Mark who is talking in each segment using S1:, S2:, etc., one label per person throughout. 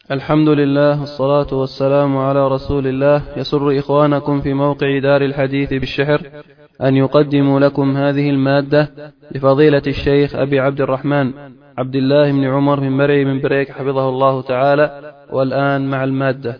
S1: الحمد لله والصلاة والسلام على رسول الله. يسر إخوانكم في موقع دار الحديث بالشحر أن يقدموا لكم هذه المادة لفضيلة الشيخ أبي عبد الرحمن عبد الله بن عمر من مرعي من بريك حفظه الله تعالى. والآن مع المادة.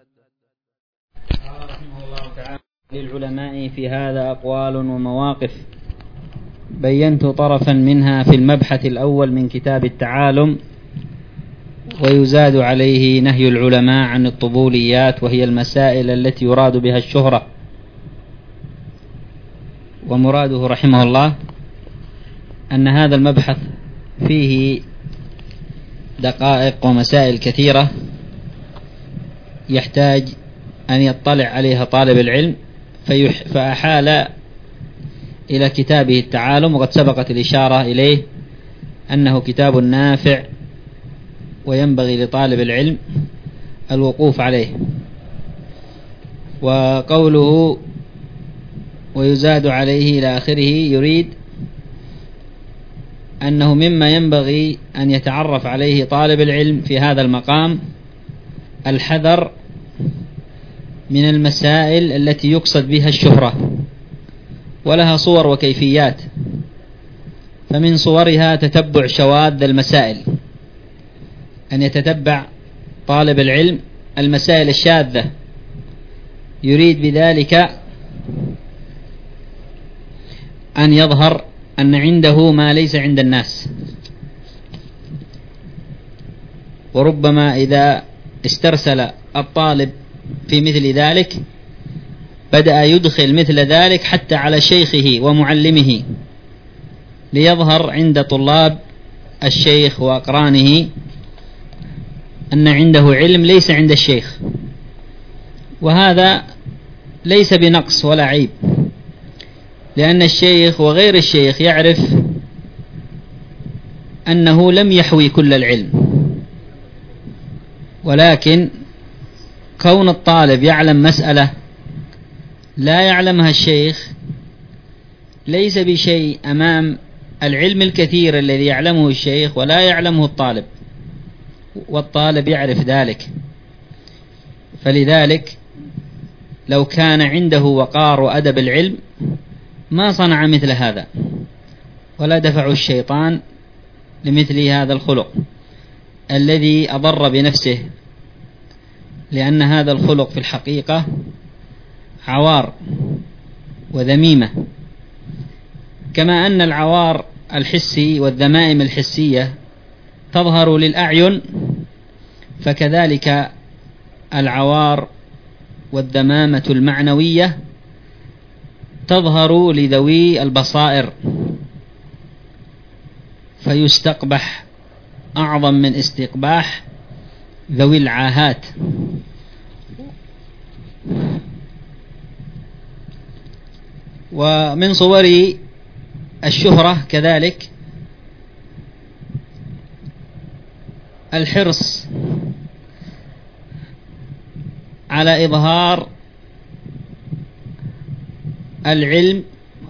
S2: رحمه الله تعالى: للعلماء في هذا أقوال ومواقف، بينت طرفا منها في المبحث الأول من كتاب التعالم، ويزاد عليه نهي العلماء عن الطبوليات، وهي المسائل التي يراد بها الشهرة. ومراده رحمه الله أن هذا المبحث فيه دقائق ومسائل كثيرة يحتاج أن يطلع عليها طالب العلم، فأحال إلى كتابه التعالم، وقد سبقت الإشارة إليه أنه كتاب نافع وينبغي لطالب العلم الوقوف عليه. وقوله ويزاد عليه إلى آخره يريد أنه مما ينبغي أن يتعرف عليه طالب العلم في هذا المقام الحذر من المسائل التي يقصد بها الشهرة، ولها صور وكيفيات. فمن صورها تتبع شواذ المسائل، أن يتتبع طالب العلم المسائل الشاذة، يريد بذلك أن يظهر أن عنده ما ليس عند الناس. وربما إذا استرسل الطالب في مثل ذلك بدأ يدخل مثل ذلك حتى على شيخه ومعلمه، ليظهر عند طلاب الشيخ وأقرانه أن عنده علم ليس عند الشيخ. وهذا ليس بنقص ولا عيب، لأن الشيخ وغير الشيخ يعرف أنه لم يحوي كل العلم، ولكن كون الطالب يعلم مسألة لا يعلمها الشيخ ليس بشيء أمام العلم الكثير الذي يعلمه الشيخ ولا يعلمه الطالب، والطالب يعرف ذلك. فلذلك لو كان عنده وقار وأدب العلم ما صنع مثل هذا، ولا دفع الشيطان لمثل هذا الخلق الذي أضر بنفسه، لأن هذا الخلق في الحقيقة عوار وذميمة. كما أن العوار الحسي والذمائم الحسية تظهر للأعين، فكذلك العوار والذمامة المعنوية تظهر لذوي البصائر، فيستقبح أعظم من استقباح ذوي العاهات. ومن صور الشهرة كذلك الحرص على إظهار العلم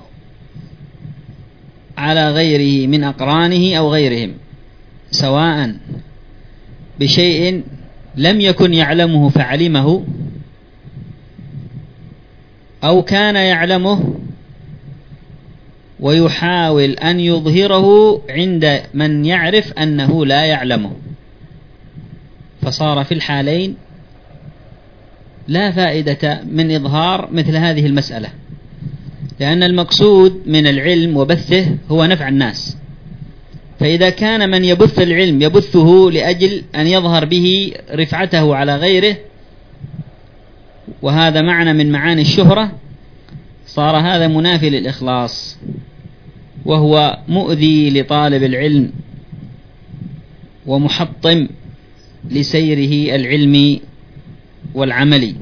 S2: على غيره من أقرانه أو غيرهم، سواء بشيء لم يكن يعلمه فعلمه، أو كان يعلمه ويحاول أن يظهره عند من يعرف أنه لا يعلمه، فصار في الحالين لا فائدة من إظهار مثل هذه المسألة، لأن المقصود من العلم وبثه هو نفع الناس. فإذا كان من يبث العلم يبثه لأجل أن يظهر به رفعته على غيره، وهذا معنى من معاني الشهرة، صار هذا منافي للإخلاص، وهو مؤذي لطالب العلم ومحطم لسيره العلمي والعملي.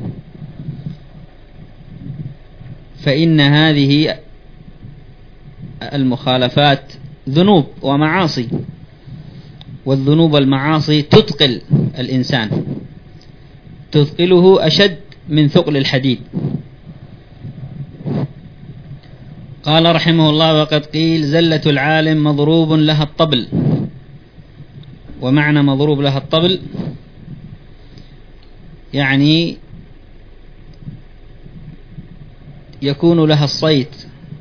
S2: فإن هذه المخالفات ذنوب ومعاصي، والذنوب والمعاصي تثقل الإنسان، تثقله أشد من ثقل الحديد. قال رحمه الله: وقد قيل زلة العالم مضروب لها الطبل. ومعنى مضروب لها الطبل يعني يكون لها الصيت،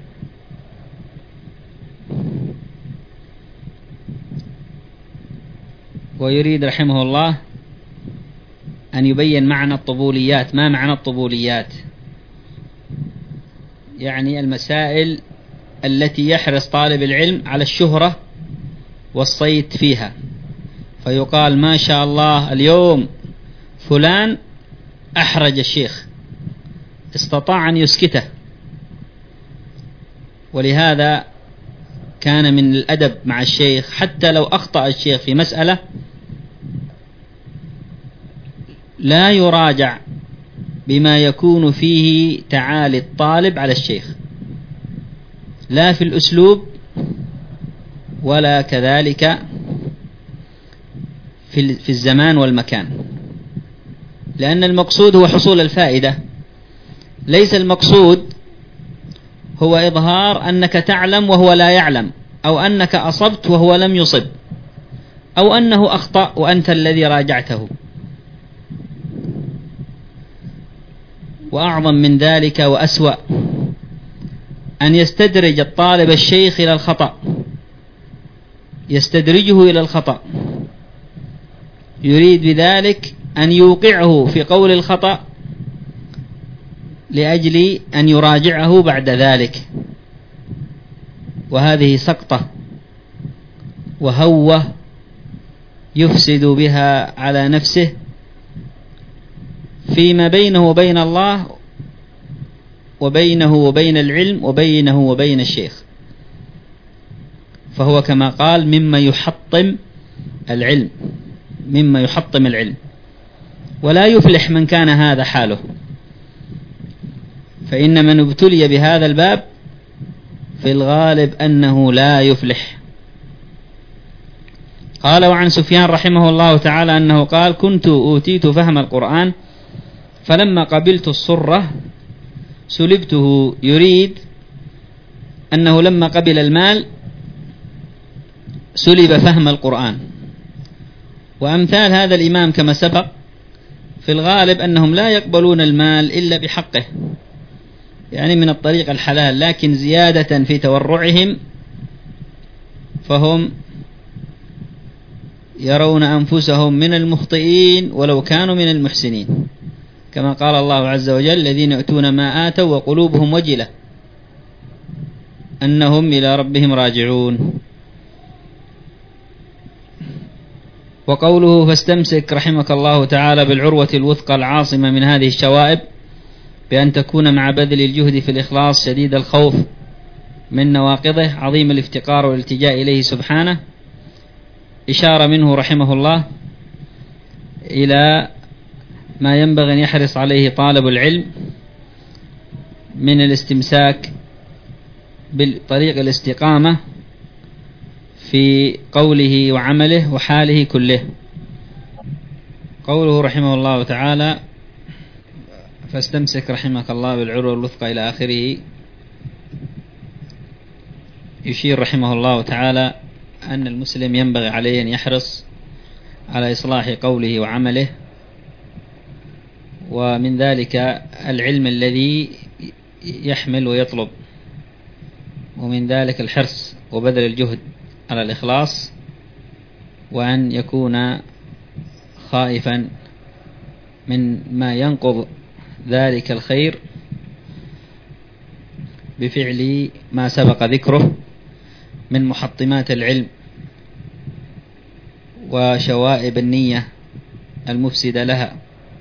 S2: ويريد رحمه الله أن يبين معنى الطبوليات. ما معنى الطبوليات؟ يعني المسائل التي يحرص طالب العلم على الشهرة والصيت فيها، فيقال ما شاء الله اليوم فلان أحرج الشيخ، استطاع أن يسكته. ولهذا كان من الأدب مع الشيخ حتى لو أخطأ الشيخ في مسألة لا يراجع بما يكون فيه تعالي الطالب على الشيخ، لا في الأسلوب ولا كذلك في الزمان والمكان، لأن المقصود هو حصول الفائدة. ليس المقصود هو إظهار أنك تعلم وهو لا يعلم، أو أنك أصبت وهو لم يصب، أو أنه أخطأ وأنت الذي راجعته. وأعظم من ذلك وأسوأ أن يستدرج الطالب الشيخ إلى الخطأ، يستدرجه إلى الخطأ، يريد بذلك أن يوقعه في قول الخطأ لأجل أن يراجعه بعد ذلك. وهذه سقطة وهوة يفسد بها على نفسه فيما بينه وبين الله، وبينه وبين العلم، وبينه وبين الشيخ. فهو كما قال مما يحطم العلم، مما يحطم العلم، ولا يفلح من كان هذا حاله. فإن من ابتلي بهذا الباب في الغالب أنه لا يفلح. قال وعن سفيان رحمه الله تعالى أنه قال كنت أوتيت فهم القرآن فلما قبلت الصرة سلبته، يريد أنه لما قبل المال سلب فهم القرآن. وأمثال هذا الإمام كما سبق في الغالب أنهم لا يقبلون المال إلا بحقه، يعني من الطريق الحلال، لكن زيادة في تورعهم فهم يرون أنفسهم من المخطئين ولو كانوا من المحسنين، كما قال الله عز وجل الذين يؤتون ما آتوا وقلوبهم وجلة أنهم إلى ربهم راجعون. وقوله فاستمسك رحمك الله تعالى بالعروة الوثقى العاصمة من هذه الشوائب بأن تكون مع بذل الجهد في الإخلاص شديد الخوف من نواقضه عظيم الافتقار والالتجاء إليه سبحانه، إشارة منه رحمه الله إلى ما ينبغي أن يحرص عليه طالب العلم من الاستمساك بطريق الاستقامة في قوله وعمله وحاله كله. قوله رحمه الله تعالى فاستمسك رحمك الله بالعروة الوثقى إلى آخره، يشير رحمه الله تعالى أن المسلم ينبغي عليه أن يحرص على إصلاح قوله وعمله، ومن ذلك العلم الذي يحمل ويطلب، ومن ذلك الحرص وبذل الجهد على الإخلاص، وأن يكون خائفا من ما ينقض ذلك الخير بفعل ما سبق ذكره من محطمات العلم وشوائب النية المفسدة لها،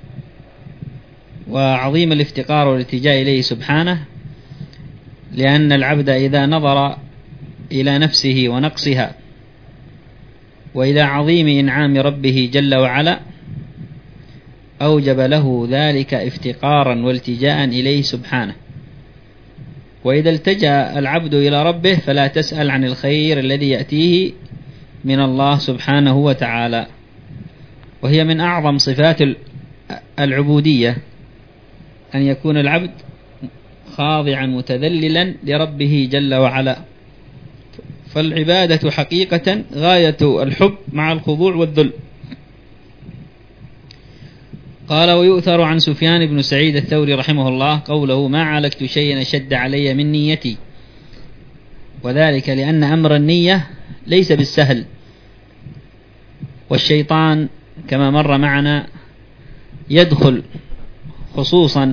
S2: وعظيم الافتقار والالتجاء إليه سبحانه، لأن العبد إذا نظر إلى نفسه ونقصها وإلى عظيم إنعام ربه جل وعلا أوجب له ذلك افتقارا والتجاء إليه سبحانه. وإذا التجأ العبد إلى ربه فلا تسأل عن الخير الذي يأتيه من الله سبحانه وتعالى، وهي من أعظم صفات العبودية أن يكون العبد خاضعا متذللا لربه جل وعلا. فالعبادة حقيقة غاية الحب مع الخضوع والذل. قال: ويؤثر عن سفيان بن سعيد الثوري رحمه الله قوله: ما عالجت شيئا أشد علي من نيتي، وذلك لأن أمر النية ليس بالسهل، والشيطان كما مر معنا يدخل خصوصا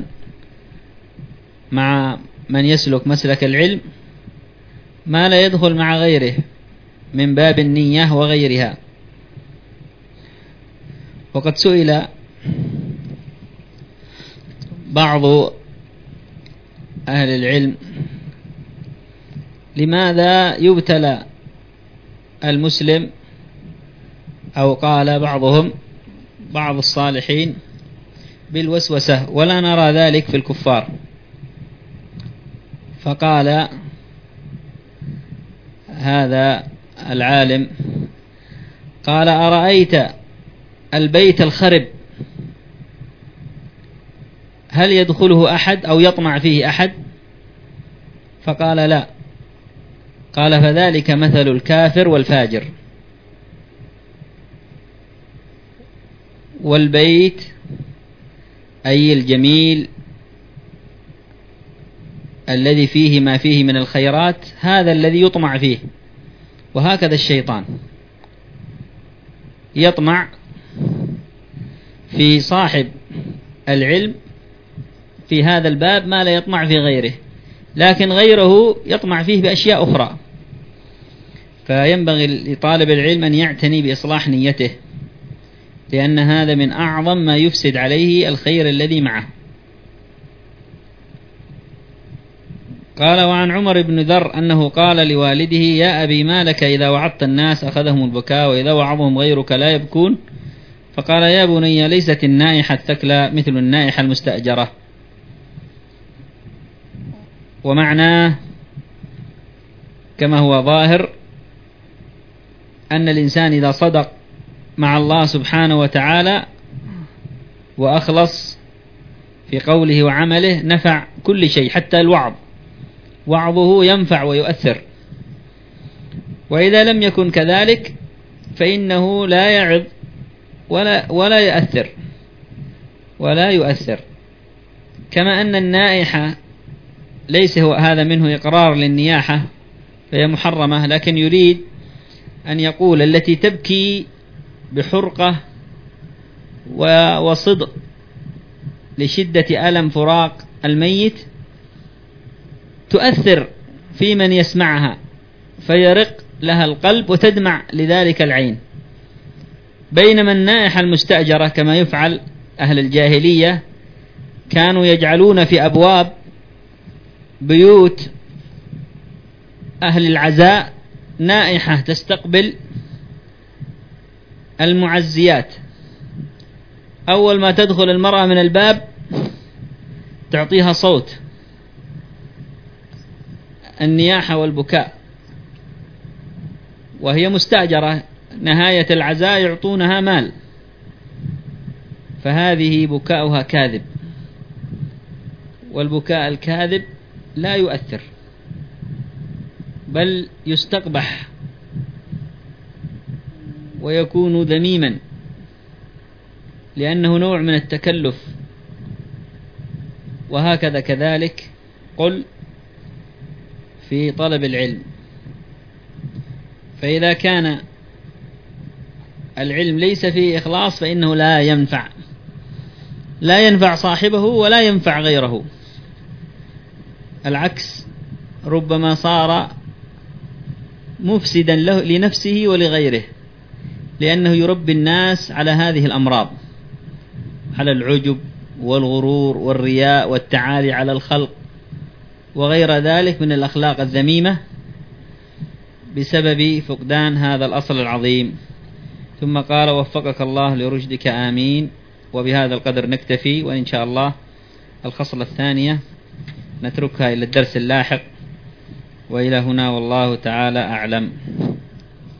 S2: مع من يسلك مسلك العلم ما لا يدخل مع غيره من باب النية وغيرها. وقد سئل بعض أهل العلم: لماذا يبتلى المسلم؟ أو قال بعضهم بعض الصالحين بالوسوسة ولا نرى ذلك في الكفار. فقال هذا العالم: قال: أرأيت البيت الخرب هل يدخله أحد أو يطمع فيه أحد؟ فقال: لا. قال: فذلك مثل الكافر والفاجر. والبيت أي الجميل الذي فيه ما فيه من الخيرات هذا الذي يطمع فيه. وهكذا الشيطان يطمع في صاحب العلم في هذا الباب ما لا يطمع في غيره، لكن غيره يطمع فيه بأشياء أخرى. فينبغي لطالب العلم أن يعتني بإصلاح نيته، لأن هذا من أعظم ما يفسد عليه الخير الذي معه. قال: وعن عمر بن ذر أنه قال لوالده: يا أبي، ما لك إذا وعظت الناس أخذهم البكاء وإذا وعظهم غيرك لا يبكون؟ فقال: يا بني، ليست النائحة الثكلى مثل النائحة المستأجرة. ومعناه كما هو ظاهر أن الإنسان إذا صدق مع الله سبحانه وتعالى وأخلص في قوله وعمله نفع كل شيء، حتى الوعظ، وعظه ينفع ويؤثر. وإذا لم يكن كذلك فإنه لا يعظ ولا يؤثر. كما أن النائحة ليس هو هذا منه إقرار للنياحة فهي محرمة، لكن يريد أن يقول التي تبكي بحرقة وصدق لشدة ألم فراق الميت تؤثر في من يسمعها فيرق لها القلب وتدمع لذلك العين. بينما النائحة المستأجرة كما يفعل أهل الجاهلية كانوا يجعلون في أبواب بيوت أهل العزاء نائحة تستقبل المعزيات. أول ما تدخل المرأة من الباب تعطيها صوت النياحة والبكاء، وهي مستأجرة، نهاية العزاء يعطونها مال، فهذه بكاؤها كاذب، والبكاء الكاذب لا يؤثر بل يستقبح ويكون ذميما، لأنه نوع من التكلف. وهكذا كذلك قل في طلب العلم، فإذا كان العلم ليس فيه إخلاص فإنه لا ينفع صاحبه ولا ينفع غيره. العكس، ربما صار مفسدا لنفسه ولغيره، لأنه يربي الناس على هذه الأمراض، على العجب والغرور والرياء والتعالي على الخلق وغير ذلك من الأخلاق الذميمة بسبب فقدان هذا الأصل العظيم. ثم قال: وفقك الله لرشدك، آمين. وبهذا القدر نكتفي، وإن شاء الله الخصلة الثانية نتركها إلى الدرس اللاحق. وإلى هنا والله تعالى أعلم.